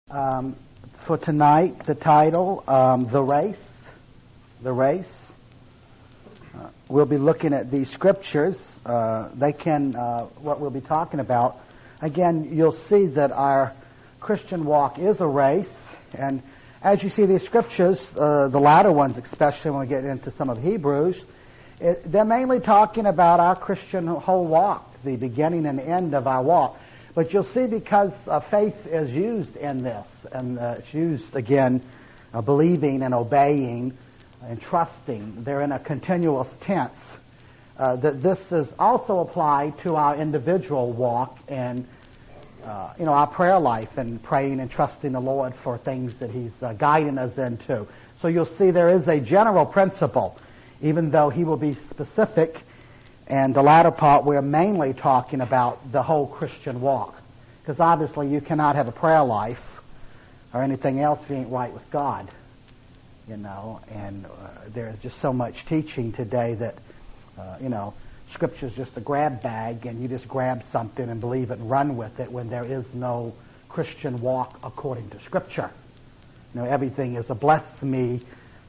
Um, for tonight, the title, The Race. The Race. We'll be looking at these scriptures. What we'll be talking about. Again, you'll see that our Christian walk is a race. And as you see these scriptures, the latter ones, especially when we get into some of Hebrews, they're mainly talking about our Christian whole walk, the beginning and end of our walk. But you'll see because faith is used in this, and it's used, again, believing and obeying and trusting. They're in a continuous tense. That this is also applied to our individual walk and, our prayer life and praying and trusting the Lord for things that He's guiding us into. So you'll see there is a general principle, even though He will be specific. And the latter part, we're mainly talking about the whole Christian walk. Because obviously you cannot have a prayer life or anything else if you ain't right with God. And there's just so much teaching today that, Scripture's just a grab bag and you just grab something and believe it and run with it when there is no Christian walk according to Scripture. Everything is a bless me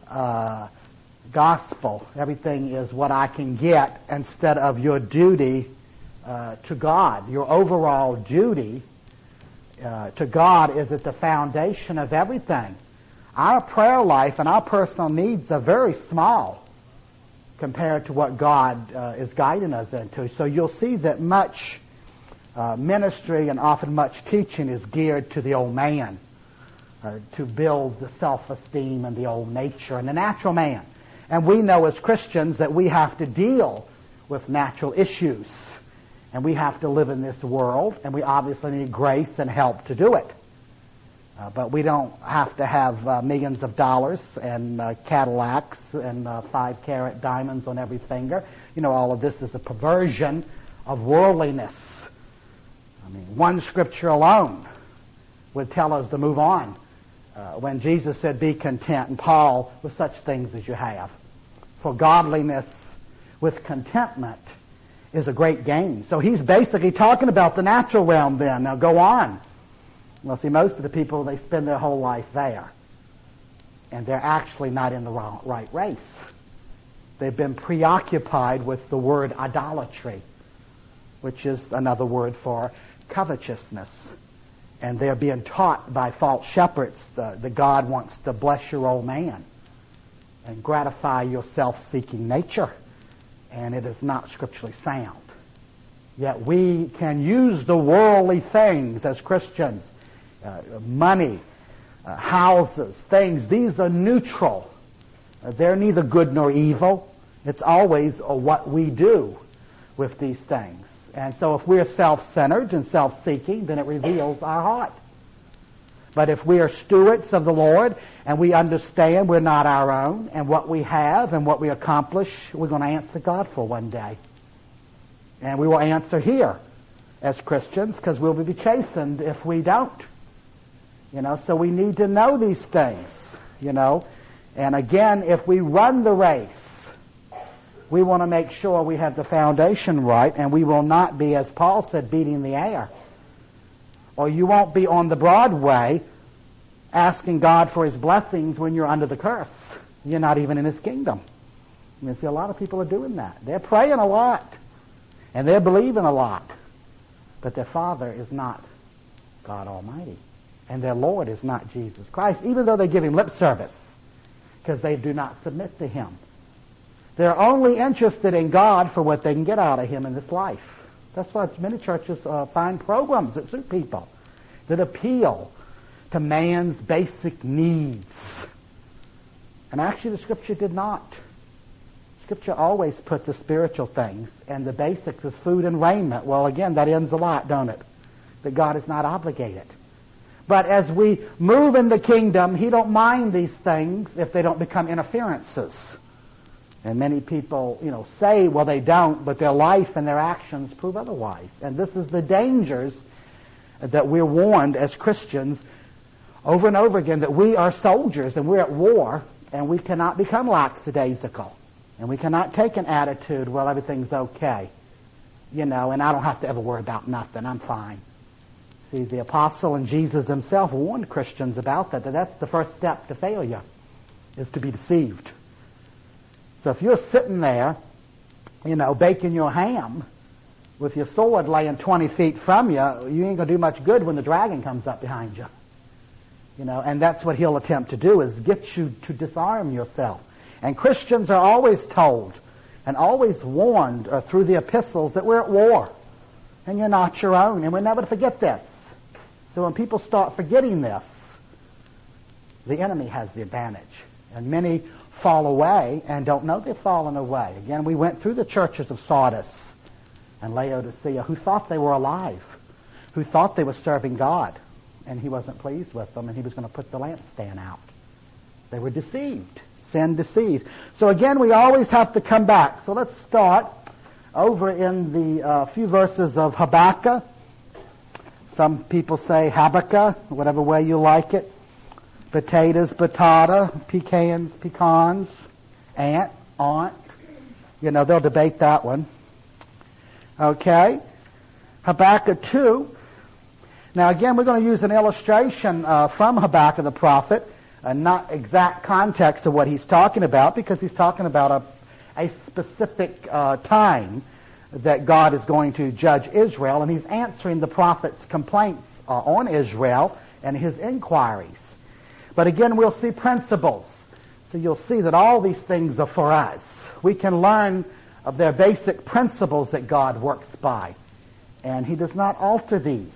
gospel. Everything is what I can get instead of your duty to God. Your overall duty to God is at the foundation of everything. Our prayer life and our personal needs are very small compared to what God is guiding us into. So you'll see that much ministry and often much teaching is geared to the old man, to build the self-esteem and the old nature and the natural man. And we know as Christians that we have to deal with natural issues. And we have to live in this world, and we obviously need grace and help to do it. But we don't have to have millions of dollars and Cadillacs and 5-carat diamonds on every finger. All of this is a perversion of worldliness. One scripture alone would tell us to move on. When Jesus said, be content, and Paul, with such things as you have. For godliness with contentment is a great gain. So he's basically talking about the natural realm then. Now go on. Well, see, most of the people, they spend their whole life there. And they're actually not in the right race. They've been preoccupied with the word idolatry, which is another word for covetousness. And they're being taught by false shepherds that God wants to bless your old man and gratify your self-seeking nature. And it is not scripturally sound. Yet we can use the worldly things as Christians, money, houses, things. These are neutral. They're neither good nor evil. It's always what we do with these things. And so if we're self-centered and self-seeking, then it reveals our heart. But if we are stewards of the Lord and we understand we're not our own and what we have and what we accomplish, we're going to answer God for one day. And we will answer here as Christians because we'll be chastened if we don't. So we need to know these things, And again, if we run the race, we want to make sure we have the foundation right, and we will not be, as Paul said, beating the air. Or you won't be on the Broadway asking God for His blessings when you're under the curse. You're not even in His kingdom. See, a lot of people are doing that. They're praying a lot, and they're believing a lot, but their Father is not God Almighty, and their Lord is not Jesus Christ, even though they give Him lip service, because they do not submit to Him. They're only interested in God for what they can get out of Him in this life. That's why many churches find programs that suit people, that appeal to man's basic needs. And actually the Scripture did not. Scripture always put the spiritual things, and the basics is food and raiment. Well, again, that ends a lot, don't it? That God is not obligated. But as we move in the kingdom, He don't mind these things if they don't become interferences. And many people, say, well, they don't, but their life and their actions prove otherwise. And this is the dangers that we're warned as Christians over and over again, that we are soldiers and we're at war, and we cannot become lackadaisical. And we cannot take an attitude, well, everything's okay, and I don't have to ever worry about nothing. I'm fine. See, the apostle and Jesus himself warned Christians about that that's the first step to failure, is to be deceived. So if you're sitting there, baking your ham with your sword laying 20 feet from you, you ain't going to do much good when the dragon comes up behind you. And that's what he'll attempt to do, is get you to disarm yourself. And Christians are always told and always warned through the epistles that we're at war. And you're not your own. And we're never to forget this. So when people start forgetting this, the enemy has the advantage. And many fall away and don't know they've fallen away. Again, we went through the churches of Sardis and Laodicea who thought they were alive, who thought they were serving God. And he wasn't pleased with them, and he was going to put the lampstand out. They were deceived. Sin deceived. So again, we always have to come back. So let's start over in the few verses of Habakkuk. Some people say Habakkuk, whatever way you like it. Potatoes, batata, pecans, aunt. They'll debate that one. Okay. Habakkuk 2. Now again, we're going to use an illustration from Habakkuk the prophet, not exact context of what he's talking about, because he's talking about a specific time that God is going to judge Israel, and he's answering the prophet's complaints on Israel and his inquiries. But again, we'll see principles. So you'll see that all these things are for us. We can learn of their basic principles that God works by, and he does not alter these.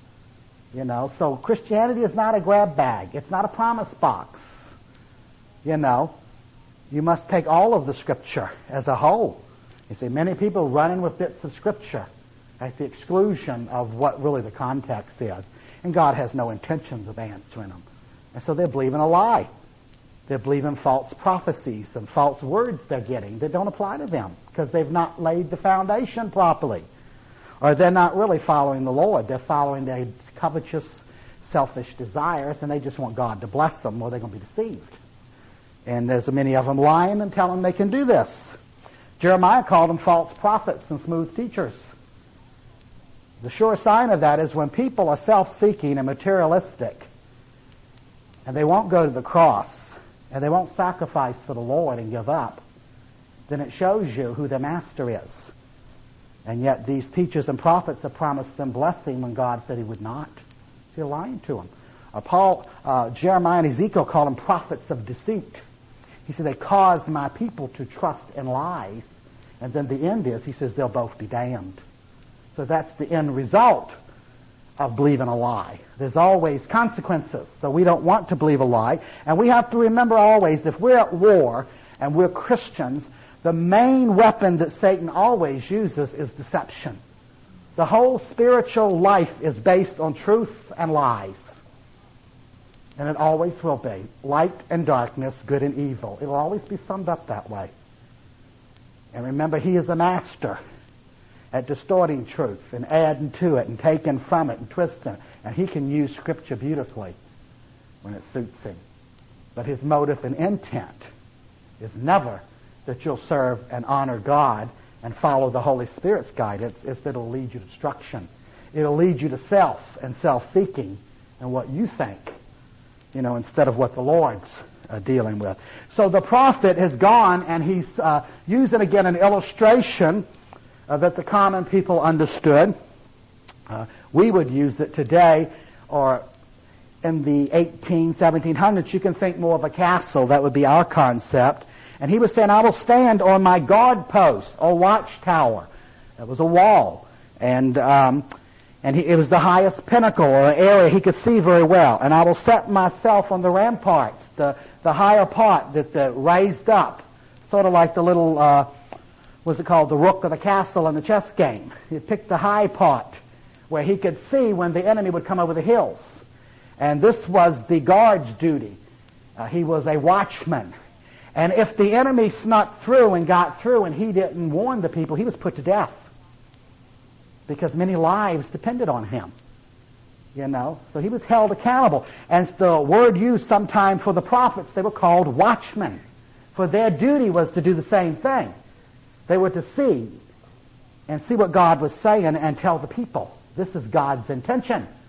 So Christianity is not a grab bag. It's not a promise box. You must take all of the Scripture as a whole. You see, many people running with bits of Scripture at the exclusion of what really the context is. And God has no intentions of answering them. And so they're believing a lie. They're believing false prophecies and false words they're getting that don't apply to them because they've not laid the foundation properly. Or they're not really following the Lord. They're following their covetous, selfish desires, and they just want God to bless them, or they're going to be deceived. And there's many of them lying and telling them they can do this. Jeremiah called them false prophets and smooth teachers. The sure sign of that is when people are self-seeking and materialistic, and they won't go to the cross, and they won't sacrifice for the Lord and give up, then it shows you who their master is. And yet these teachers and prophets have promised them blessing when God said he would not. They're lying to them. Jeremiah and Ezekiel call them prophets of deceit. He said they cause my people to trust in lies. And then the end is, he says, they'll both be damned. So that's the end result of believing a lie. There's always consequences. So we don't want to believe a lie. And we have to remember always, if we're at war and we're Christians, the main weapon that Satan always uses is deception. The whole spiritual life is based on truth and lies. And it always will be. Light and darkness, good and evil. It will always be summed up that way. And remember, he is a master at distorting truth and adding to it and taking from it and twisting it. And he can use Scripture beautifully when it suits him. But his motive and intent is never that you'll serve and honor God and follow the Holy Spirit's guidance. It's that it'll lead you to destruction. It'll lead you to self and self-seeking and what you think, instead of what the Lord's dealing with. So the prophet has gone and he's using again an illustration that the common people understood. We would use it today, or in the 1700s, you can think more of a castle. That would be our concept. And he was saying, I will stand on my guard post or watchtower. It was a wall. And it was the highest pinnacle or area he could see very well. And I will set myself on the ramparts, the higher part that raised up, sort of like the little, what's it called, the rook of the castle in the chess game. He picked the high part where he could see when the enemy would come over the hills. And this was the guard's duty. He was a watchman. And if the enemy snuck through and got through and he didn't warn the people, he was put to death. Because many lives depended on him. So he was held accountable. And the word used sometime for the prophets, they were called watchmen. For their duty was to do the same thing. They were to see what God was saying and tell the people. This is God's intention.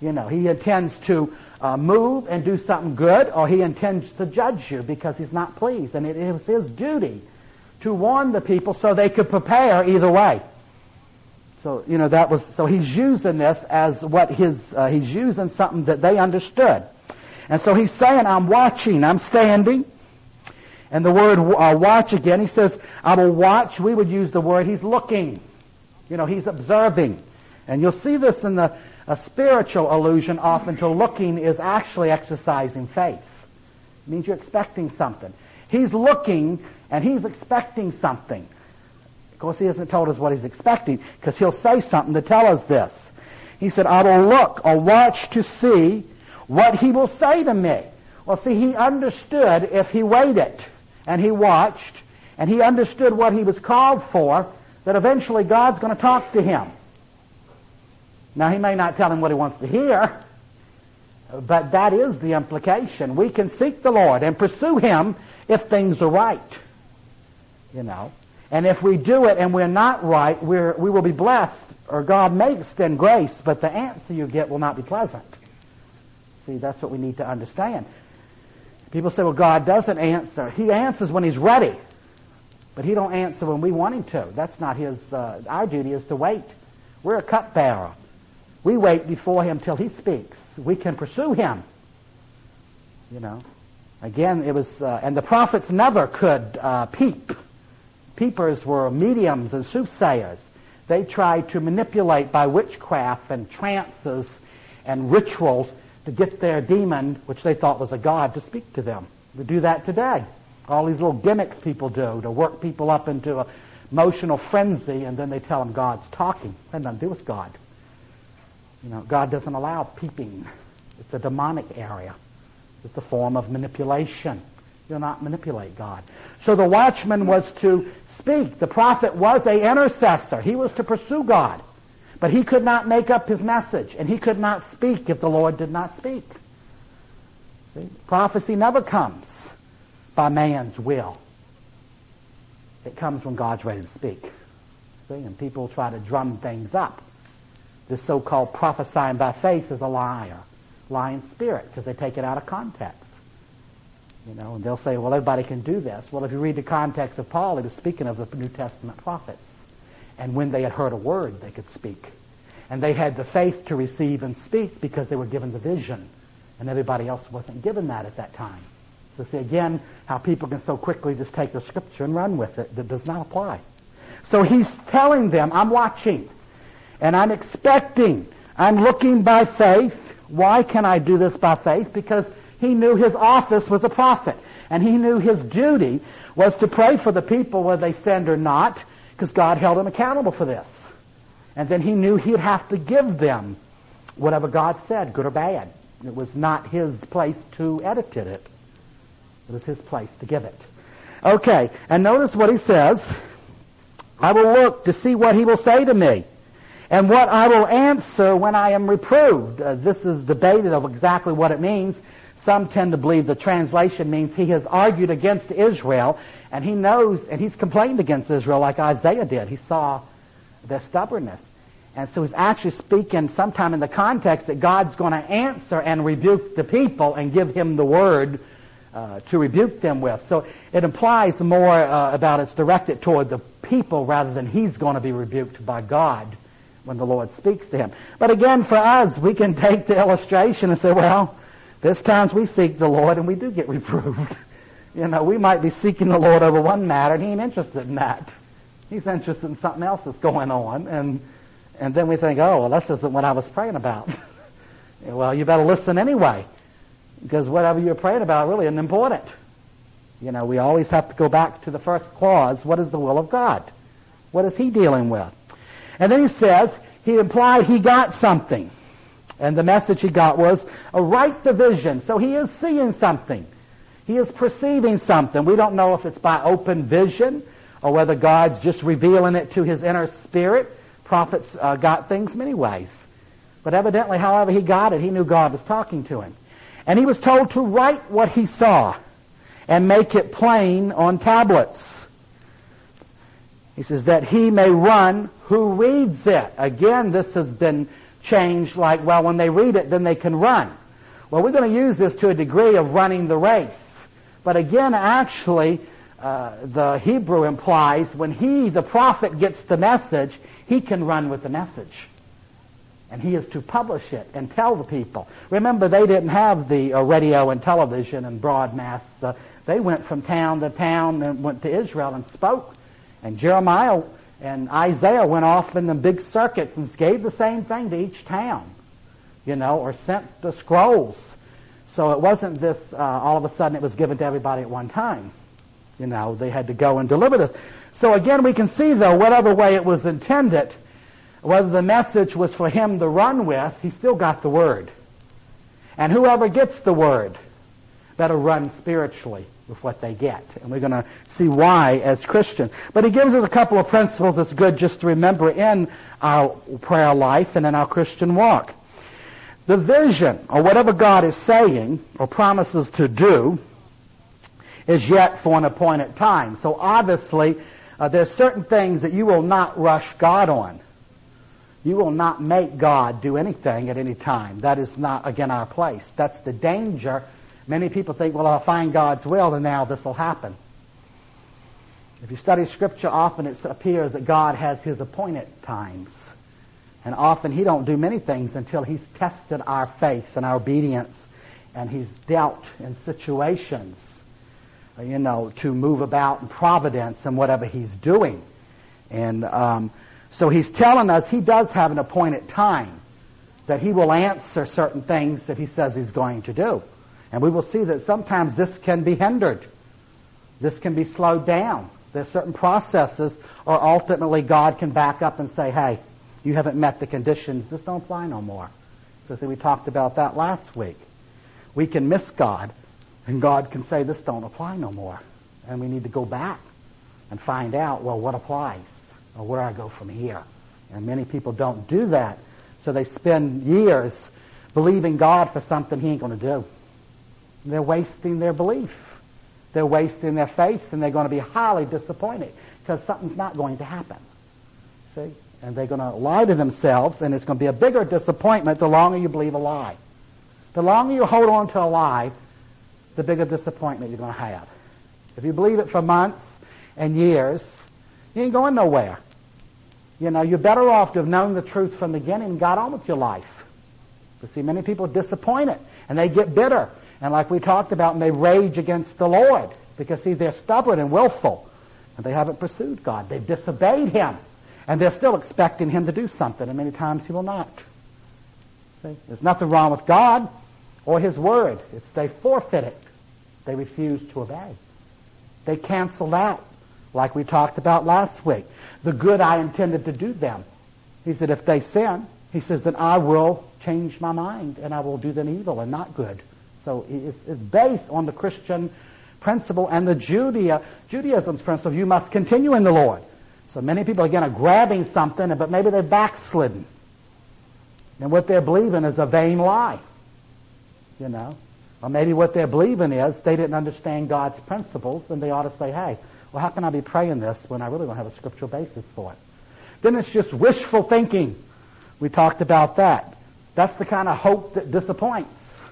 He intends to move and do something good, or he intends to judge you because he's not pleased. And it was his duty to warn the people so they could prepare either way. So, so he's using this as he's using something that they understood. And so he's saying, I'm watching, I'm standing. And the word watch again, he says, I will watch. We would use the word, he's looking. He's observing. And you'll see this in a spiritual allusion often to looking is actually exercising faith. It means you're expecting something. He's looking and he's expecting something. Of course, he hasn't told us what he's expecting because he'll say something to tell us this. He said, I will look or watch to see what he will say to me. Well, see, he understood if he waited and he watched and he understood what he was called for, that eventually God's going to talk to him. Now, he may not tell him what he wants to hear, but that is the implication. We can seek the Lord and pursue him if things are right. And if we do it and we're not right, we will be blessed, or God may extend grace, but the answer you get will not be pleasant. See, that's what we need to understand. People say, well, God doesn't answer. He answers when he's ready, but he don't answer when we want him to. That's not his, our duty is to wait. We're a cupbearer. We wait before him till he speaks. We can pursue him. Again, it was, and the prophets never could peep. Peepers were mediums and soothsayers. They tried to manipulate by witchcraft and trances and rituals to get their demon, which they thought was a god, to speak to them. We do that today. All these little gimmicks people do to work people up into an emotional frenzy, and then they tell them God's talking. That has nothing to do with God. God doesn't allow peeping. It's a demonic area. It's a form of manipulation. You'll not manipulate God. So the watchman was to speak. The prophet was an intercessor. He was to pursue God. But he could not make up his message, and he could not speak if the Lord did not speak. See? Prophecy never comes by man's will. It comes when God's ready to speak. See? And people try to drum things up. This so-called prophesying by faith is a liar, lying spirit, because they take it out of context. And they'll say, well, everybody can do this. Well, if you read the context of Paul, he was speaking of the New Testament prophets. And when they had heard a word, they could speak. And they had the faith to receive and speak because they were given the vision. And everybody else wasn't given that at that time. So see again how people can so quickly just take the scripture and run with it. That does not apply. So he's telling them, I'm watching. And I'm expecting. I'm looking by faith. Why can I do this by faith? Because he knew his office was a prophet. And he knew his duty was to pray for the people whether they sinned or not, because God held him accountable for this. And then he knew he'd have to give them whatever God said, good or bad. It was not his place to edit it. It was his place to give it. Okay, and notice what he says. I will look to see what he will say to me, and what I will answer when I am reproved. This is debated of exactly what it means. Some tend to believe the translation means he has argued against Israel, and he knows, and he's complained against Israel like Isaiah did. He saw their stubbornness. And so he's actually speaking sometime in the context that God's going to answer and rebuke the people and give him the word to rebuke them with. So it implies more about it's directed toward the people rather than he's going to be rebuked by God when the Lord speaks to him. But again, for us, we can take the illustration and say, well, there's times we seek the Lord and we do get reproved. We might be seeking the Lord over one matter and he ain't interested in that. He's interested in something else that's going on. And then we think, oh, well, this isn't what I was praying about. Well, you better listen anyway, because whatever you're praying about really isn't important. We always have to go back to the first clause. What is the will of God? What is he dealing with? And then he says, he implied he got something. And the message he got was a right division. So he is seeing something. He is perceiving something. We don't know if it's by open vision or whether God's just revealing it to his inner spirit. Prophets got things many ways. But evidently, however he got it, he knew God was talking to him. And he was told to write what he saw and make it plain on tablets. He says that he may run who reads it. Again, this has been changed, like, well, when they read it, then they can run. Well, we're going to use this to a degree of running the race. But again, actually, the Hebrew implies when the prophet, gets the message, he can run with the message. And he is to publish it and tell the people. Remember, they didn't have the radio and television and broad mass. They went from town to town and went to Israel and spoke. And Jeremiah and Isaiah went off in the big circuits and gave the same thing to each town, or sent the scrolls. So it wasn't this, all of a sudden it was given to everybody at one time. They had to go and deliver this. So again, we can see, though, whatever way it was intended, whether the message was for him to run with, he still got the word. And whoever gets the word better run spiritually with what they get. And we're going to see why as Christians. But he gives us a couple of principles that's good just to remember in our prayer life and in our Christian walk. The vision, or whatever God is saying or promises to do, is yet for an appointed time. So obviously, there's certain things that you will not rush God on. You will not make God do anything at any time. That is not, again, our place. That's the danger. Many people think, well, I'll find God's will and now this will happen. If you study Scripture, often it appears that God has His appointed times. And often He don't do many things until He's tested our faith and our obedience, and He's dealt in situations, to move about in providence and whatever He's doing. And so He's telling us He does have an appointed time, that He will answer certain things that He says He's going to do. And we will see that sometimes this can be hindered. This can be slowed down. There's certain processes, or ultimately God can back up and say, hey, you haven't met the conditions. This don't apply no more. So see, we talked about that last week. We can miss God, and God can say, this don't apply no more. And we need to go back and find out, well, what applies, or where I go from here. And many people don't do that. So they spend years believing God for something He ain't going to do. They're wasting their belief. They're wasting their faith, and they're going to be highly disappointed because something's not going to happen. See? And they're going to lie to themselves, and it's going to be a bigger disappointment the longer you believe a lie. The longer you hold on to a lie, the bigger disappointment you're going to have. If you believe it for months and years, you ain't going nowhere. You're better off to have known the truth from the beginning and got on with your life. But see, many people are disappointed, and they get bitter. And like we talked about, and they rage against the Lord because, see, they're stubborn and willful, and they haven't pursued God. They've disobeyed Him, and they're still expecting Him to do something, and many times He will not. See? There's nothing wrong with God or His Word. It's they forfeit it. They refuse to obey. They cancel out, like we talked about last week. The good I intended to do them. He said, if they sin, He says, then I will change my mind, and I will do them evil and not good. So it's based on the Christian principle and the Judaism's principle. You must continue in the Lord. So many people, again, are grabbing something, but maybe they're backslidden. And what they're believing is a vain lie. Or maybe what they're believing is they didn't understand God's principles, and they ought to say, hey, well, how can I be praying this when I really don't have a scriptural basis for it? Then it's just wishful thinking. We talked about that. That's the kind of hope that disappoints.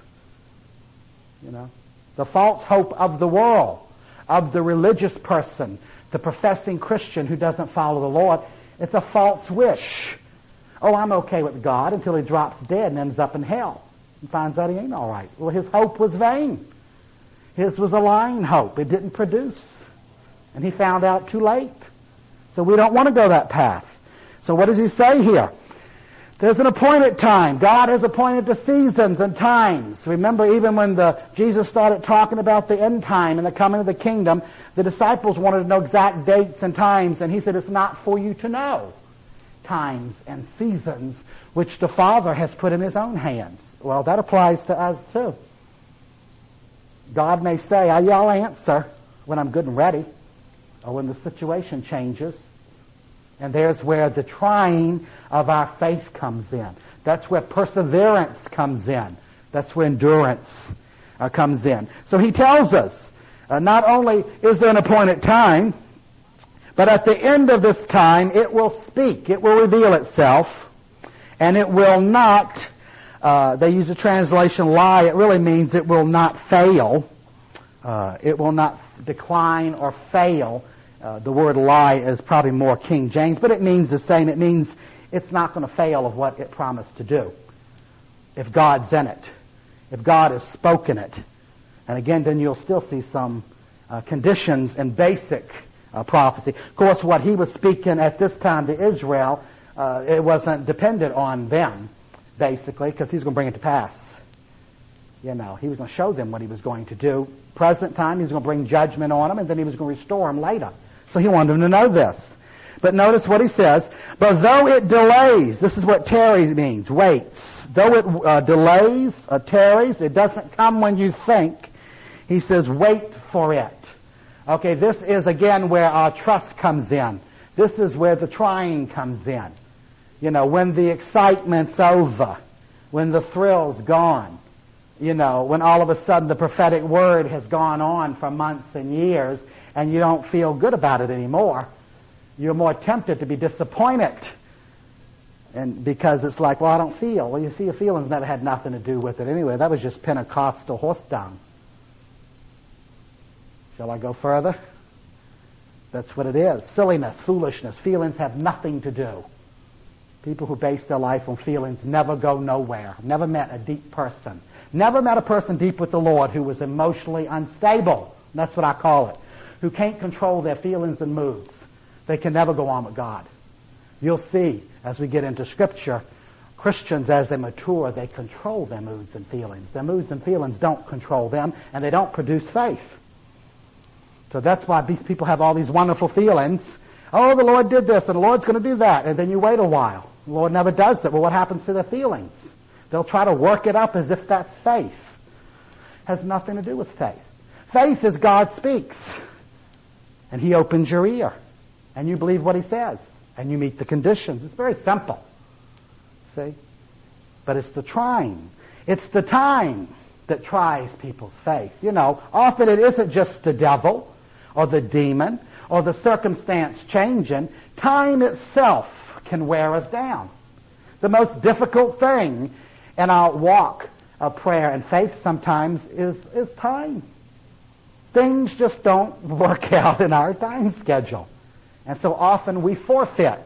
The false hope of the world, of the religious person, the professing Christian who doesn't follow the Lord. It's a false wish. Oh, I'm okay with God until he drops dead and ends up in hell and finds out he ain't all right. Well, his hope was vain. His was a lying hope. It didn't produce. And he found out too late. So we don't want to go that path. So what does he say here? There's an appointed time. God has appointed the seasons and times. Remember, even when Jesus started talking about the end time and the coming of the kingdom, the disciples wanted to know exact dates and times, and he said, it's not for you to know times and seasons which the Father has put in his own hands. Well, that applies to us too. God may say, I'll answer when I'm good and ready, or when the situation changes. And there's where the trying of our faith comes in. That's where perseverance comes in. That's where endurance comes in. So he tells us, not only is there an appointed time, but at the end of this time it will speak. It will reveal itself, And it will not, they use the translation lie. It really means it will not fail. It will not decline or fail. The word lie is probably more King James, but it means the same. It means it's not going to fail of what it promised to do. If God's in it. If God has spoken it. And again, then you'll still see some conditions in basic prophecy. Of course, what he was speaking at this time to Israel, it wasn't dependent on them, basically, because he's going to bring it to pass. You know, he was going to show them what he was going to do. Present time, he was going to bring judgment on them, and then he was going to restore them later. So he wanted them to know this. But notice what he says. But though it delays, this is what tarries means, waits. Though it delays, tarries, it doesn't come when you think. He says, wait for it. Okay, this is again where our trust comes in. This is where the trying comes in. You know, when the excitement's over, when the thrill's gone, you know, when all of a sudden the prophetic word has gone on for months and years and you don't feel good about it anymore, you're more tempted to be disappointed. And because it's like, well, I don't feel. Well, you see, your feelings never had nothing to do with it anyway. That was just Pentecostal horse dung. Shall I go further? That's what it is. Silliness, foolishness. Feelings have nothing to do. People who base their life on feelings never go nowhere. Never met a deep person. Never met a person deep with the Lord who was emotionally unstable. That's what I call it. Who can't control their feelings and moods. They can never go on with God. You'll see, as we get into Scripture, Christians, as they mature, they control their moods and feelings. Their moods and feelings don't control them, and they don't produce faith. So that's why these people have all these wonderful feelings. Oh, the Lord did this, and the Lord's going to do that. And then you wait a while. The Lord never does that. Well, what happens to their feelings? They'll try to work it up as if that's faith. Has nothing to do with faith. Faith is God speaks. And He opens your ear. And you believe what He says. And you meet the conditions. It's very simple. See? But it's the trying. It's the time that tries people's faith. You know, often it isn't just the devil or the demon or the circumstance changing. Time itself can wear us down. The most difficult thing in our walk of prayer and faith sometimes is time. Things just don't work out in our time schedule. And so often we forfeit.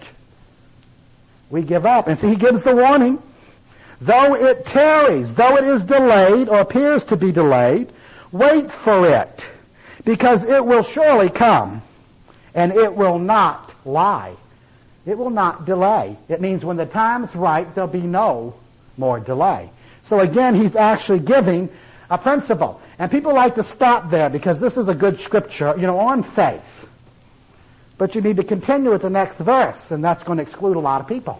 We give up. And so He gives the warning. Though it tarries, though it is delayed or appears to be delayed, wait for it, because it will surely come, and it will not lie. It will not delay. It means when the time's right, there'll be no more delay. So again, He's actually giving a principle. And people like to stop there because this is a good scripture, you know, on faith. But you need to continue with the next verse, and that's going to exclude a lot of people.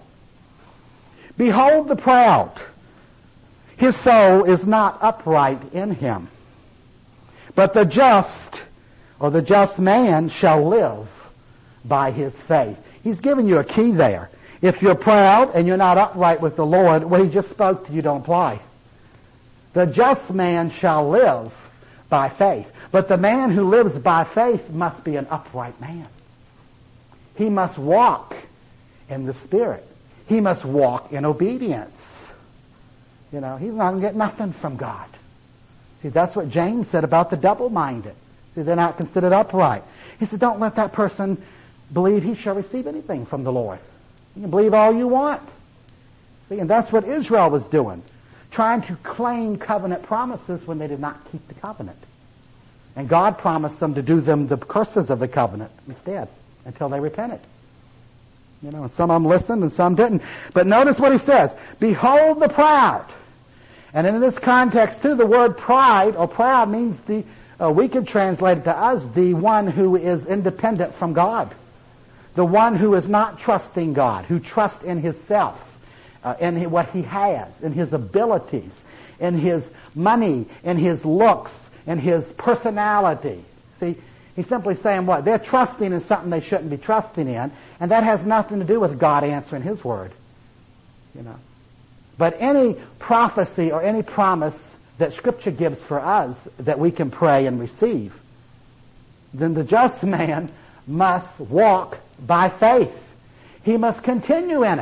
Behold the proud. His soul is not upright in him. But the just, or the just man, shall live by his faith. He's giving you a key there. If you're proud and you're not upright with the Lord, what He just spoke to you don't apply. The just man shall live by faith. But the man who lives by faith must be an upright man. He must walk in the Spirit. He must walk in obedience. You know, he's not going to get nothing from God. See, that's what James said about the double-minded. See, they're not considered upright. He said, don't let that person believe he shall receive anything from the Lord. You can believe all you want. See, and that's what Israel was doing. Trying to claim covenant promises when they did not keep the covenant. And God promised them to do them the curses of the covenant instead, until they repented. You know, and some of them listened and some didn't. But notice what He says. Behold the proud. And in this context too, the word pride or proud means we could translate it to us, the one who is independent from God. The one who is not trusting God, who trusts in himself, in what he has, in his abilities, in his money, in his looks, in his personality. See, he's simply saying what? They're trusting in something they shouldn't be trusting in, and that has nothing to do with God answering His word. You know. But any prophecy or any promise that Scripture gives for us that we can pray and receive, then the just man must walk by faith. He must continue in it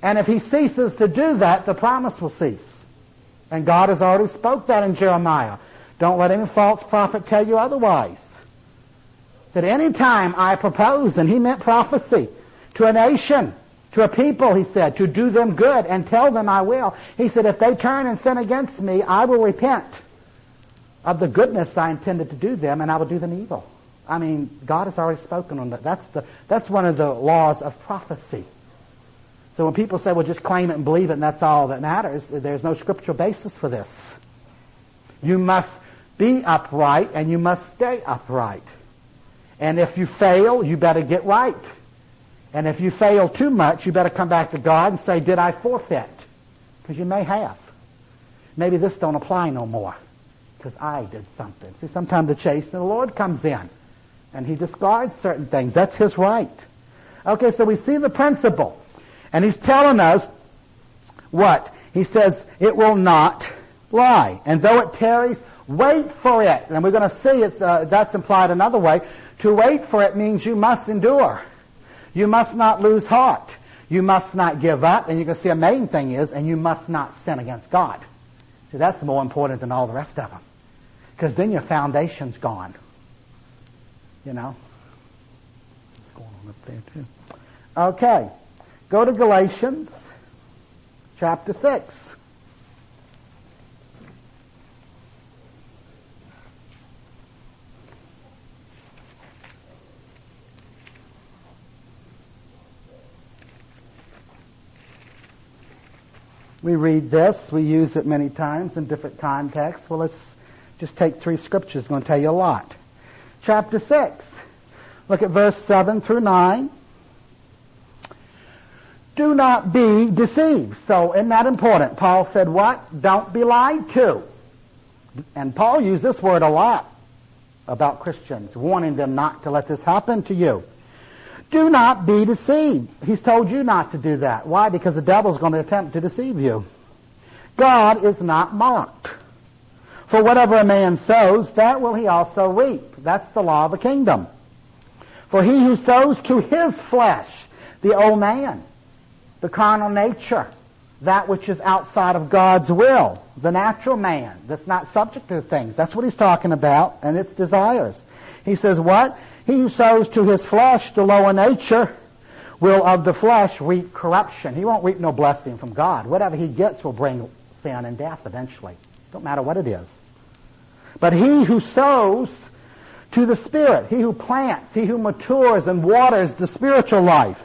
And if he ceases to do that, the promise will cease. And God has already spoke that in Jeremiah. Don't let any false prophet tell you otherwise. That any time I propose, and he meant prophecy, to a nation, to a people, he said, to do them good and tell them I will. He said, if they turn and sin against me, I will repent of the goodness I intended to do them, and I will do them evil. I mean, God has already spoken on that. That's one of the laws of prophecy. So when people say, well, just claim it and believe it and that's all that matters, there's no scriptural basis for this. You must be upright and you must stay upright. And if you fail, you better get right. And if you fail too much, you better come back to God and say, did I forfeit? Because you may have. Maybe this don't apply no more because I did something. See, sometimes the chastening of the Lord comes in and he discards certain things. That's his right. Okay, so we see the principle. And he's telling us what? He says, it will not lie. And though it tarries, wait for it. And we're going to see that's implied another way. To wait for it means you must endure. You must not lose heart. You must not give up. And you can see a main thing is, and you must not sin against God. See, that's more important than all the rest of them. Because then your foundation's gone. You know? What's going on up there too? Okay. Go to Galatians chapter 6. We read this. We use it many times in different contexts. Well, let's just take 3 scriptures. It's going to tell you a lot. Chapter 6. Look at verse 7 through 9. Do not be deceived. So, isn't that important? Paul said what? Don't be lied to. And Paul used this word a lot about Christians, warning them not to let this happen to you. Do not be deceived. He's told you not to do that. Why? Because the devil's going to attempt to deceive you. God is not mocked. For whatever a man sows, that will he also reap. That's the law of the kingdom. For he who sows to his flesh, the old man, the carnal nature, that which is outside of God's will, the natural man that's not subject to things. That's what he's talking about, and its desires. He says what? He who sows to his flesh, the lower nature, will of the flesh reap corruption. He won't reap no blessing from God. Whatever he gets will bring sin and death eventually. Don't matter what it is. But he who sows to the Spirit, he who plants, he who matures and waters the spiritual life,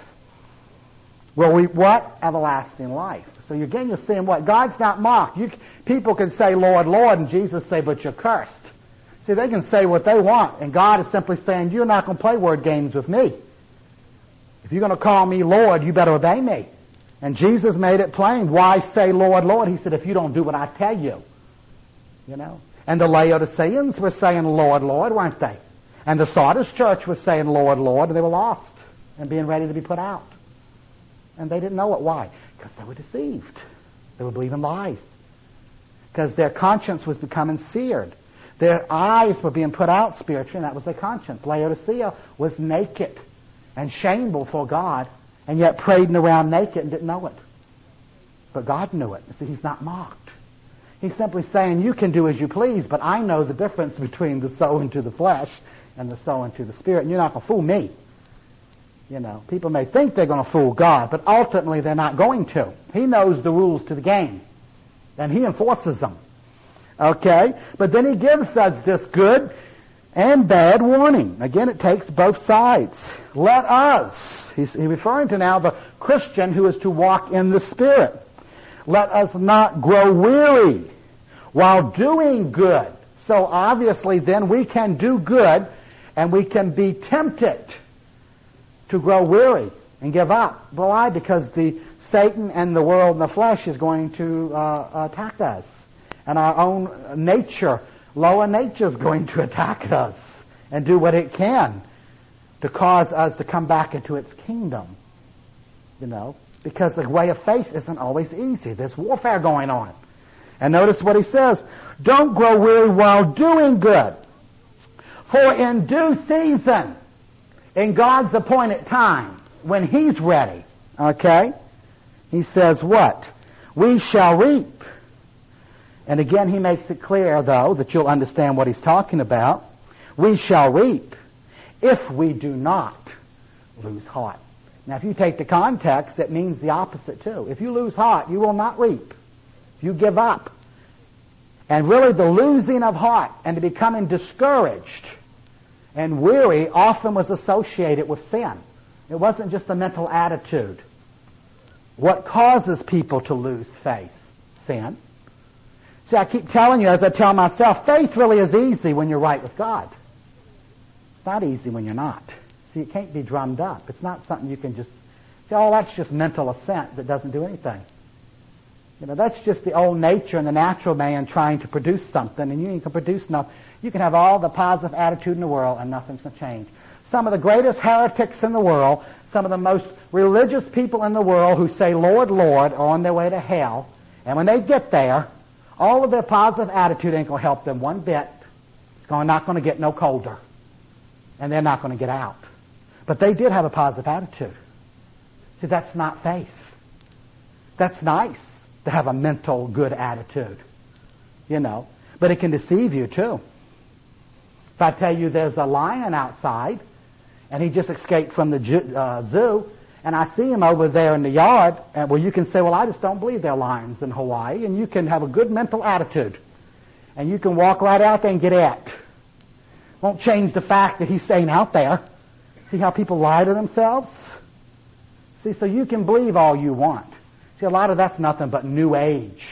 will reap what? Everlasting life. So again, you're seeing what? God's not mocked. People can say, Lord, Lord, and Jesus say, but you're cursed. See, they can say what they want, and God is simply saying, you're not going to play word games with me. If you're going to call me Lord, you better obey me. And Jesus made it plain. Why say Lord, Lord? He said, if you don't do what I tell you. You know? And the Laodiceans were saying, Lord, Lord, weren't they? And the Sardis church was saying, Lord, Lord, and they were lost and being ready to be put out. And they didn't know it. Why? Because they were deceived. They were believing lies. Because their conscience was becoming seared. Their eyes were being put out spiritually, and that was their conscience. Laodicea was naked and shameful before God, and yet parading around naked and didn't know it. But God knew it. See, he's not mocked. He's simply saying, you can do as you please, but I know the difference between the sowing to the flesh and the sowing to the Spirit, and you're not going to fool me. You know, people may think they're going to fool God, but ultimately they're not going to. He knows the rules to the game, and he enforces them. Okay? But then he gives us this good and bad warning. Again, it takes both sides. Let us, he's referring to now the Christian who is to walk in the Spirit. Let us not grow weary while doing good. So obviously then we can do good and we can be tempted to grow weary and give up. Why? Because Satan and the world and the flesh is going to attack us. And our own nature, lower nature, is going to attack us and do what it can to cause us to come back into its kingdom. You know, because the way of faith isn't always easy. There's warfare going on. And notice what he says. Don't grow weary while doing good. For in due season, in God's appointed time, when he's ready, okay, He says what? We shall reap. And again, he makes it clear, though, that you'll understand what he's talking about. We shall reap if we do not lose heart. Now, if you take the context, it means the opposite, too. If you lose heart, you will not reap. You give up. And really, the losing of heart and the becoming discouraged and weary often was associated with sin. It wasn't just a mental attitude. What causes people to lose faith? Sin. See, I keep telling you, as I tell myself, faith really is easy when you're right with God. It's not easy when you're not. See, it can't be drummed up. It's not something you can just say, oh, that's just mental assent that doesn't do anything. You know, that's just the old nature and the natural man trying to produce something, and you ain't going to produce nothing. You can have all the positive attitude in the world, and nothing's going to change. Some of the greatest heretics in the world, some of the most religious people in the world who say, Lord, Lord, are on their way to hell, and when they get there, all of their positive attitude ain't going to help them one bit. It's not going to get no colder. And they're not going to get out. But they did have a positive attitude. See, that's not faith. That's nice to have a mental good attitude. You know. But it can deceive you, too. If I tell you there's a lion outside, and he just escaped from the zoo, and I see him over there in the yard, and well, you can say, well, I just don't believe there are lions in Hawaii, and you can have a good mental attitude. And you can walk right out there and get at. Won't change the fact that he's staying out there. See how people lie to themselves? See, so you can believe all you want. See, a lot of that's nothing but New Age.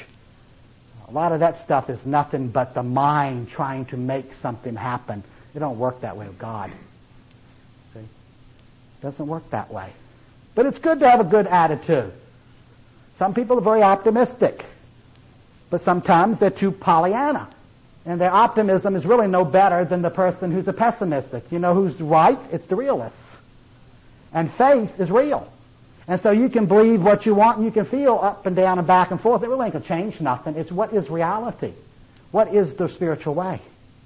A lot of that stuff is nothing but the mind trying to make something happen. It don't work that way with God. See? It doesn't work that way. But it's good to have a good attitude. Some people are very optimistic, but sometimes they're too Pollyanna. And their optimism is really no better than the person who's a pessimistic. You know who's right? It's the realists. And faith is real. And so you can believe what you want and you can feel up and down and back and forth. It really ain't going to change nothing. It's what is reality. What is the spiritual way?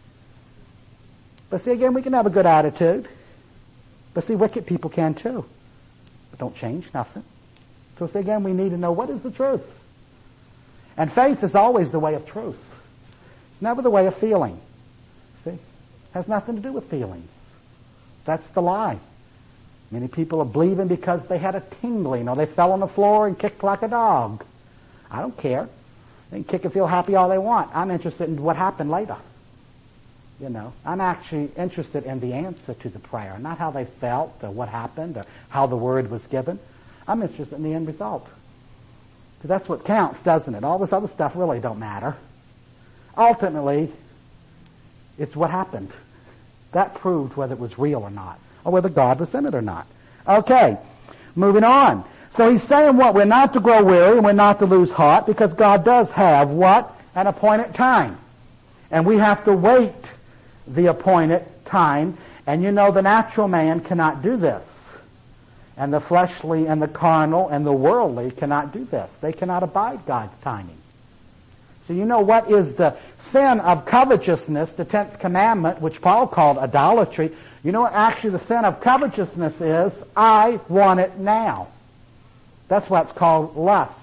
But see, again, we can have a good attitude. But see, wicked people can too. But don't change nothing. So see, again, we need to know what is the truth. And faith is always the way of truth. It's never the way of feeling. See? It has nothing to do with feelings. That's the lie. Many people are believing because they had a tingling or they fell on the floor and kicked like a dog. I don't care. They can kick and feel happy all they want. I'm interested in what happened later. You know, I'm actually interested in the answer to the prayer, not how they felt or what happened or how the word was given. I'm interested in the end result. Because that's what counts, doesn't it? All this other stuff really don't matter. Ultimately, it's what happened. That proved whether it was real or not, or whether God was in it or not. Okay, moving on. So he's saying what? We're not to grow weary and we're not to lose heart because God does have what? An appointed time. And we have to wait the appointed time. And you know the natural man cannot do this. And the fleshly and the carnal and the worldly cannot do this. They cannot abide God's timing. So you know what is the sin of covetousness, the 10th commandment, which Paul called idolatry. You know what actually the sin of covetousness is? I want it now. That's what it's called lust.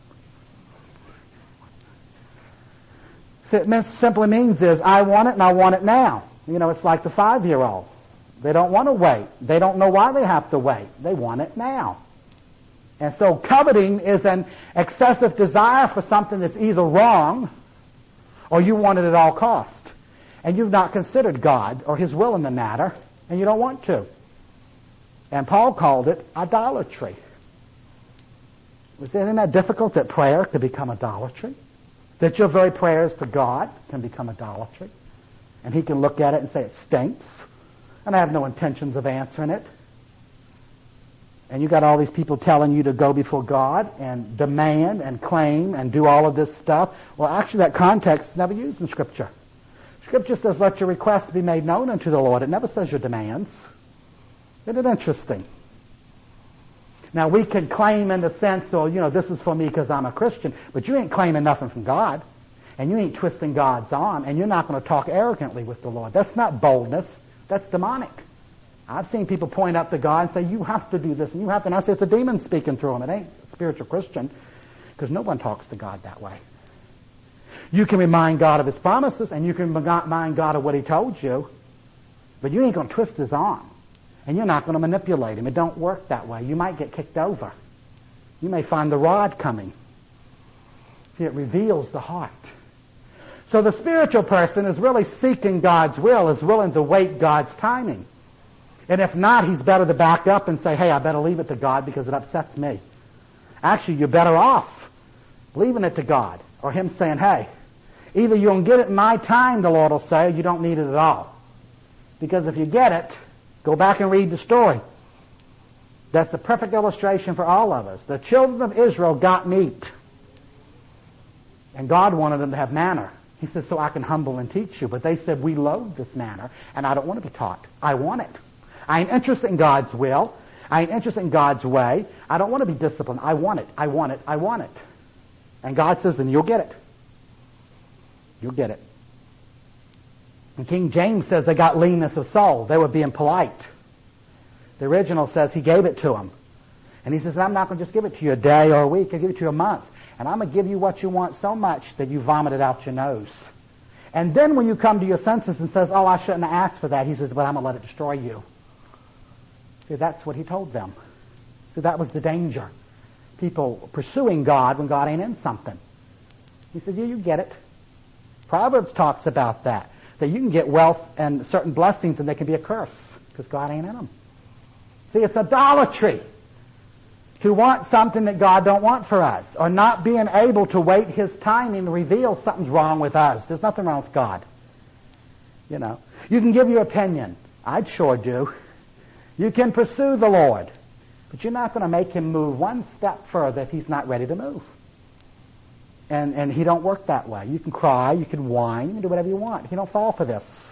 So it simply means is I want it and I want it now. You know, it's like the 5-year-old. They don't want to wait. They don't know why they have to wait. They want it now. And so coveting is an excessive desire for something that's either wrong or you want it at all cost. And you've not considered God or His will in the matter, and you don't want to. And Paul called it idolatry. Isn't that difficult that prayer could become idolatry? That your very prayers to God can become idolatry? And He can look at it and say it stinks, and I have no intentions of answering it. And you got all these people telling you to go before God and demand and claim and do all of this stuff. Well, actually that context is never used in Scripture. Scripture says, let your requests be made known unto the Lord. It never says your demands. Isn't it interesting? Now, we can claim in the sense, well, you know, this is for me because I'm a Christian, but you ain't claiming nothing from God, and you ain't twisting God's arm, and you're not going to talk arrogantly with the Lord. That's not boldness. That's demonic. I've seen people point up to God and say, you have to do this, and you have to. And I say, it's a demon speaking through them. It ain't spiritual Christian, because no one talks to God that way. You can remind God of His promises, and you can remind God of what He told you, but you ain't going to twist His arm, and you're not going to manipulate Him. It don't work that way. You might get kicked over. You may find the rod coming. See, it reveals the heart. So the spiritual person is really seeking God's will, is willing to wait God's timing. And if not, he's better to back up and say, hey, I better leave it to God because it upsets me. Actually, you're better off leaving it to God, or Him saying, hey, either you'll get it in my time, the Lord will say, or you don't need it at all. Because if you get it, go back and read the story. That's the perfect illustration for all of us. The children of Israel got meat. And God wanted them to have manna. He said, so I can humble and teach you. But they said, we loathe this manna, and I don't want to be taught. I want it. I am interested in God's will. I am interested in God's way. I don't want to be disciplined. I want it. I want it. I want it. And God says, then you'll get it. You'll get it. And King James says they got leanness of soul. They were being polite. The original says He gave it to them. And He says, I'm not going to just give it to you a day or a week. I'll give it to you a month. And I'm going to give you what you want so much that you vomit it out your nose. And then when you come to your senses and says, oh, I shouldn't have asked for that, He says, but I'm going to let it destroy you. See, that's what He told them. So that was the danger. People pursuing God when God ain't in something. He said, yeah, you get it. Proverbs talks about that you can get wealth and certain blessings and they can be a curse because God ain't in them. See, it's idolatry to want something that God don't want for us, or not being able to wait His timing to reveal something's wrong with us. There's nothing wrong with God. You know, you can give your opinion. I'd sure do. You can pursue the Lord, but you're not going to make Him move one step further if He's not ready to move. And He don't work that way. You can cry, you can whine, you can do whatever you want. He don't fall for this.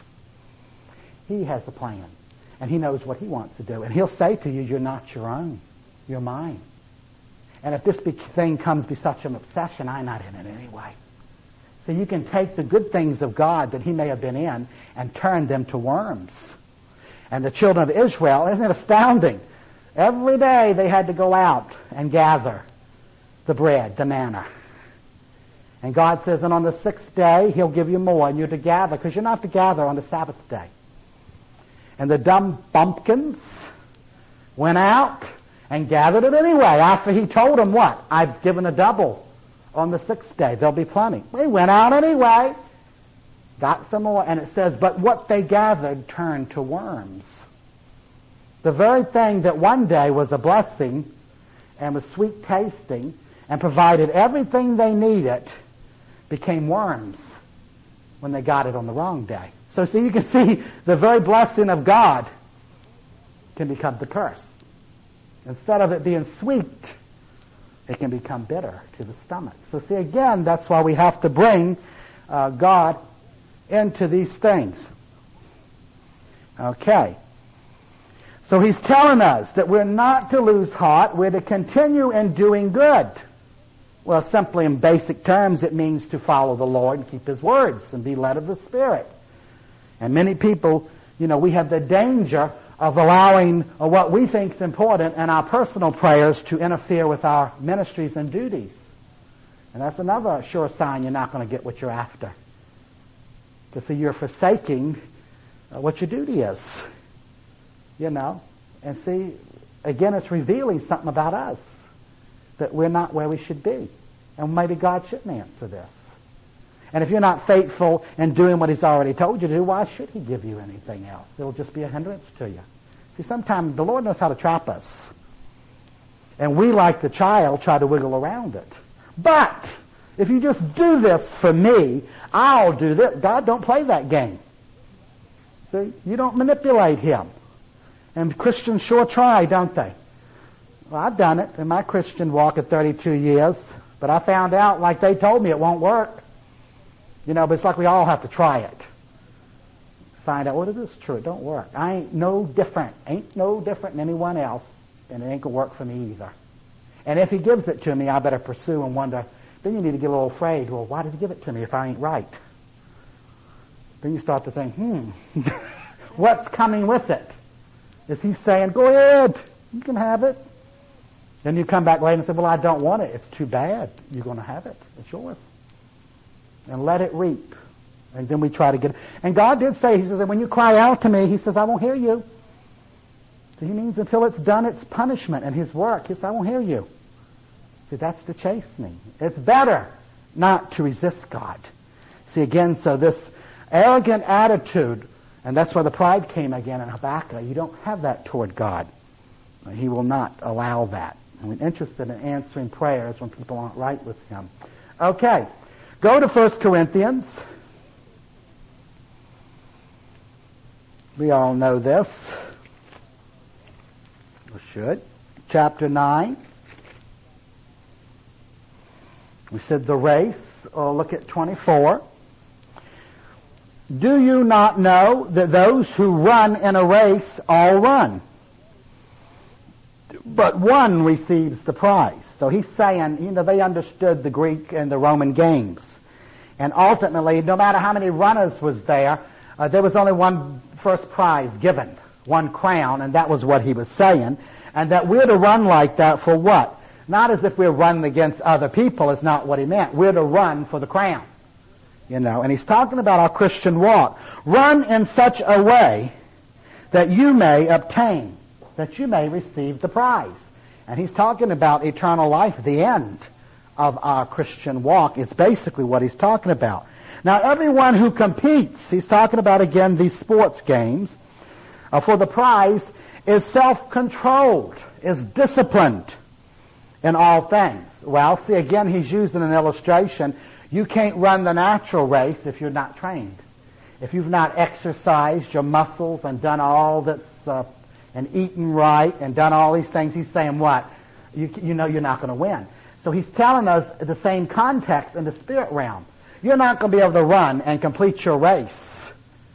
He has a plan, and He knows what He wants to do. And He'll say to you, you're not your own. You're mine. And if this thing comes to be such an obsession, I'm not in it anyway. So you can take the good things of God that He may have been in and turn them to worms. And the children of Israel, isn't it astounding? Every day they had to go out and gather the bread, the manna. And God says, and on the sixth day, He'll give you more, and you're to gather, because you're not to gather on the Sabbath day. And the dumb bumpkins went out and gathered it anyway, after He told them what? I've given a double on the sixth day. There'll be plenty. They went out anyway, got some more, and it says, but what they gathered turned to worms. The very thing that one day was a blessing and was sweet tasting and provided everything they needed became worms when they got it on the wrong day. So see, you can see the very blessing of God can become the curse. Instead of it being sweet, it can become bitter to the stomach. So see, again, that's why we have to bring God into these things. Okay. So He's telling us that we're not to lose heart, we're to continue in doing good. Well, simply in basic terms, it means to follow the Lord and keep His words and be led of the Spirit. And many people, we have the danger of allowing what we think is important in our personal prayers to interfere with our ministries and duties. And that's another sure sign you're not going to get what you're after. To see you're forsaking what your duty is. And see, again, it's revealing something about us, that we're not where we should be. And maybe God shouldn't answer this. And if you're not faithful in doing what He's already told you to do, why should He give you anything else? It'll just be a hindrance to you. See, sometimes the Lord knows how to trap us. And we, like the child, try to wiggle around it. But if you just do this for me, I'll do this. God don't play that game. See, you don't manipulate Him. And Christians sure try, don't they? Well, I've done it in my Christian walk at 32 years, but I found out, like they told me, it won't work. But it's like we all have to try it. Find out, it is true, it don't work. I ain't no different than anyone else, and it ain't going to work for me either. And if He gives it to me, I better pursue and wonder. Then you need to get a little afraid. Well, why did He give it to me if I ain't right? Then you start to think, what's coming with it? Is He saying, go ahead, you can have it? Then you come back later and say, well, I don't want it. It's too bad. You're going to have it. It's yours. And let it reap. And then we try to get it. And God did say, he says, when you cry out to me, he says, I won't hear you. So he means until it's done its punishment and his work. He says, I won't hear you. See, that's the chastening. It's better not to resist God. See, again, so this arrogant attitude, and that's why the pride came again in Habakkuk. You don't have that toward God. He will not allow that. And we're interested in answering prayers when people aren't right with him. Okay, go to 1 Corinthians. We all know this. We should. Chapter 9. We said the race. Look at 24. Do you not know that those who run in a race all run, but one receives the prize? So he's saying, they understood the Greek and the Roman games. And ultimately, no matter how many runners was there was only one first prize given, one crown, and that was what he was saying. And that we're to run like that for what? Not as if we're running against other people, is not what he meant. We're to run for the crown. And he's talking about our Christian walk. Run in such a way that you may obtain, that you may receive the prize. And he's talking about eternal life, the end of our Christian walk is basically what he's talking about. Now, everyone who competes, he's talking about, again, these sports games, for the prize, is self-controlled, is disciplined in all things. Well, see, again, he's using an illustration. You can't run the natural race if you're not trained. If you've not exercised your muscles and done all that's, and eaten right and done all these things, he's saying what? You know you're not going to win. So he's telling us the same context in the spirit realm. You're not going to be able to run and complete your race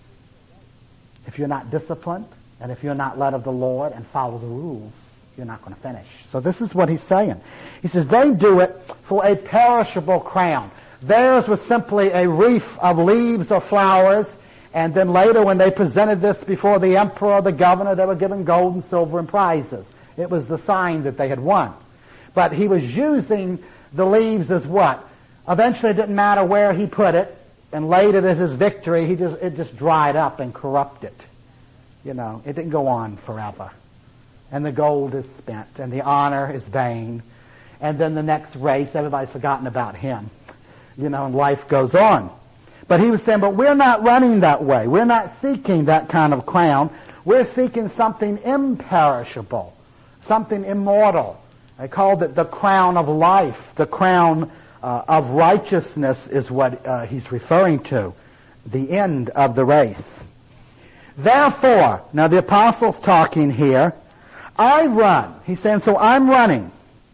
if you're not disciplined and if you're not led of the Lord and follow the rules. You're not going to finish. So this is what he's saying. He says they do it for a perishable crown. Theirs was simply a wreath of leaves or flowers, and then later when they presented this before the emperor or the governor, they were given gold and silver and prizes. It was the sign that they had won. But he was using the leaves as what? Eventually it didn't matter where he put it and laid it as his victory. It just dried up and corrupted. It didn't go on forever. And the gold is spent and the honor is vain. And then the next race, everybody's forgotten about him. And life goes on. But he was saying, but we're not running that way. We're not seeking that kind of crown. We're seeking something imperishable, something immortal. They called it the crown of life. The crown of righteousness is what he's referring to, the end of the race. Therefore, now the apostle's talking here, I run. He's saying, so I'm running.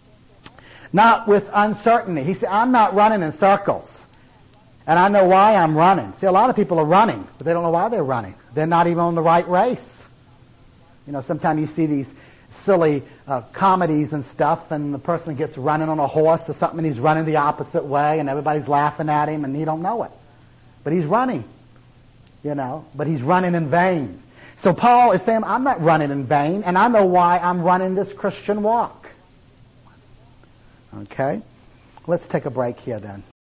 Not with uncertainty. He said, I'm not running in circles. And I know why I'm running. See, a lot of people are running, but they don't know why they're running. They're not even on the right race. Sometimes you see these silly comedies and stuff, and the person gets running on a horse or something, and he's running the opposite way, and everybody's laughing at him, and he don't know it. But he's running, but he's running in vain. So Paul is saying, I'm not running in vain, and I know why I'm running this Christian walk. Okay? Let's take a break here then.